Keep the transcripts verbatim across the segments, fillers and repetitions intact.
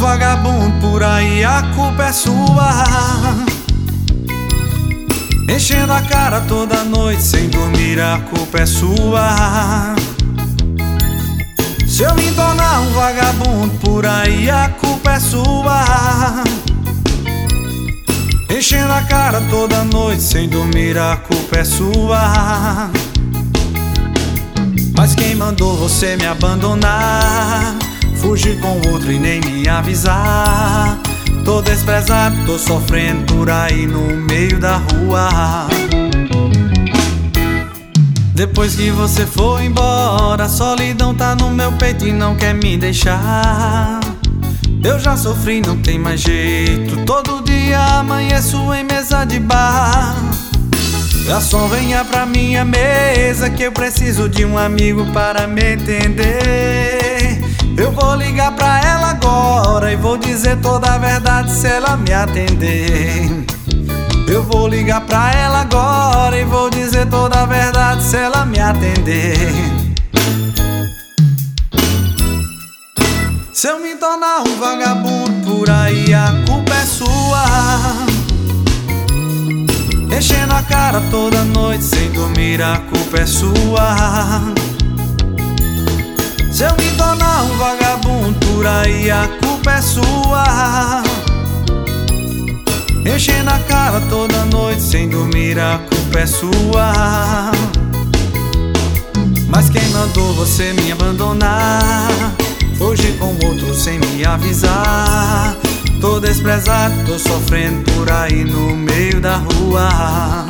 vagabundo por aí, a culpa é sua. Enchendo a cara toda noite sem dormir, a culpa é sua. Se eu me tornar um vagabundo por aí, a culpa é sua. Enchendo a cara toda noite sem dormir, a culpa é sua. Mas quem mandou você me abandonar? Fugir com outro e nem me avisar. Tô desprezado, tô sofrendo por aí no meio da rua. Depois que você foi embora, a solidão tá no meu peito e não quer me deixar. Eu já sofri, não tem mais jeito. Todo dia amanheço em mesa de bar. Garçom, venha pra minha mesa que eu preciso de um amigo para me entender. Eu vou ligar pra ela agora e vou dizer toda a verdade se ela me atender. Eu vou ligar pra ela agora e vou dizer toda a verdade se ela me atender. Se eu me tornar um vagabundo por aí, a culpa é sua. Enchendo a cara toda noite sem dormir, a culpa é sua. Se eu me tornar um vagabundo por aí, a culpa é sua. Enchendo a cara toda noite sem dormir, a culpa é sua. Mas quem mandou você me abandonar? Fugir com outro sem me avisar. Tô desprezado, tô sofrendo por aí no meio da rua.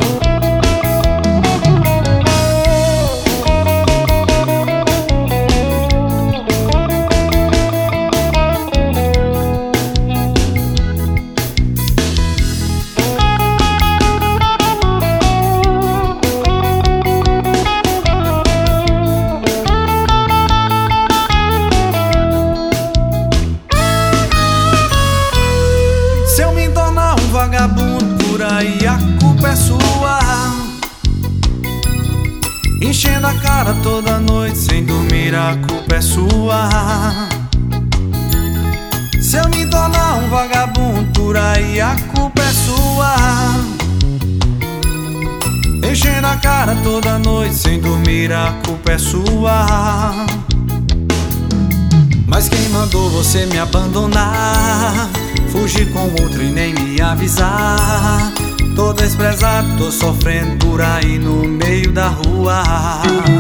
Se eu me tornar um vagabundo por aí, a culpa é sua. Enchendo a cara toda noite sem dormir, a culpa é sua. Se eu me tornar um vagabundo por aí, a culpa é sua. Enchendo a cara toda noite sem dormir, a culpa é sua. Mas quem mandou você me abandonar? Fugir com outro e nem me avisar. Tô desprezado, tô sofrendo por aí no meio da rua.